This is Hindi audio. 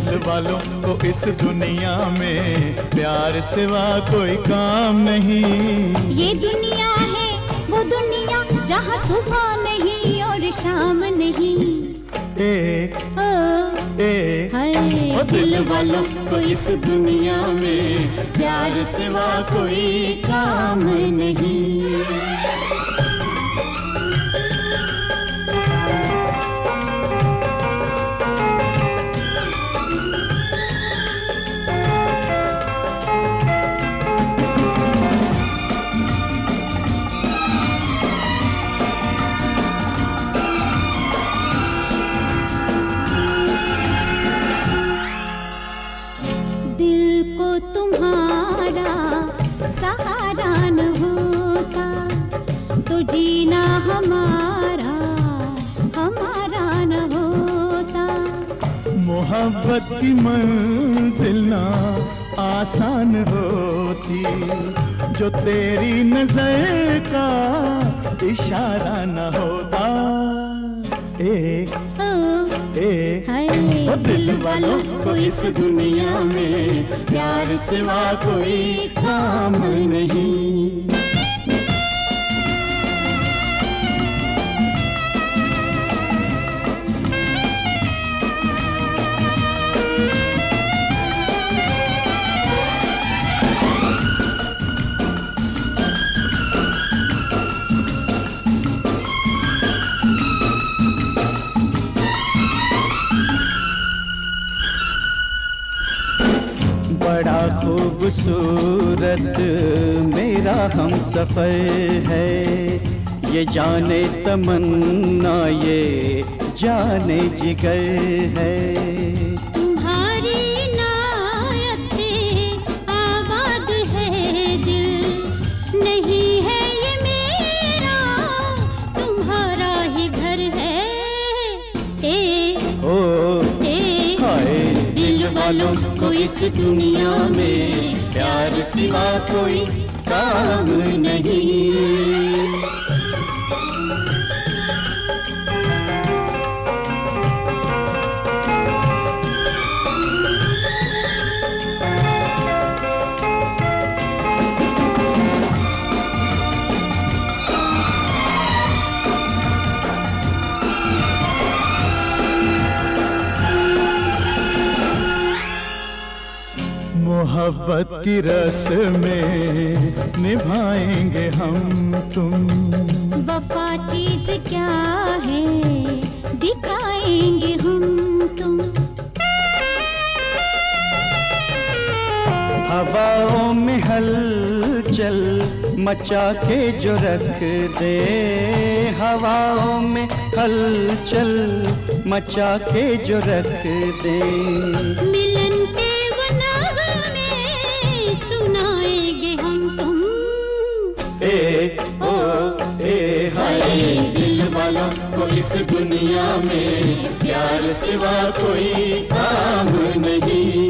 दिल वालों को इस दुनिया में प्यार सिवा कोई काम नहीं। ये दुनिया है वो दुनिया जहाँ सुबह नहीं और शाम नहीं। एक ओ दिल वालों को इस दुनिया में प्यार सिवा कोई काम नहीं। दिल को तुम्हारा सहारा न होता तो जीना हमारा न होता। मोहब्बत की मंजिल ना आसान होती जो तेरी नजर का इशारा न होता। ओ दिल वालों को इस दुनिया में प्यार सिवा कोई काम नहीं। बड़ा खूबसूरत मेरा हमसफर है, ये जाने तमन्ना ये जाने जिगर है। तुम्हारी इनायत से आबाद है दिल, नहीं है ये मेरा तुम्हारा ही घर है। दिल वालों को इस दुनिया में प्यार सिवा कोई काम नहीं। मोहब्बत की रस्म में निभाएंगे हम तुम। वफा चीज क्या है दिखाएंगे हम तुम। हवाओं में हलचल मचा के जो रख दे, हवाओं में हलचल मचा के जो रख दे। मिलन के सुनाएंगे हम तुम। दिल वालों को इस दुनिया में प्यार सिवा कोई काम नहीं।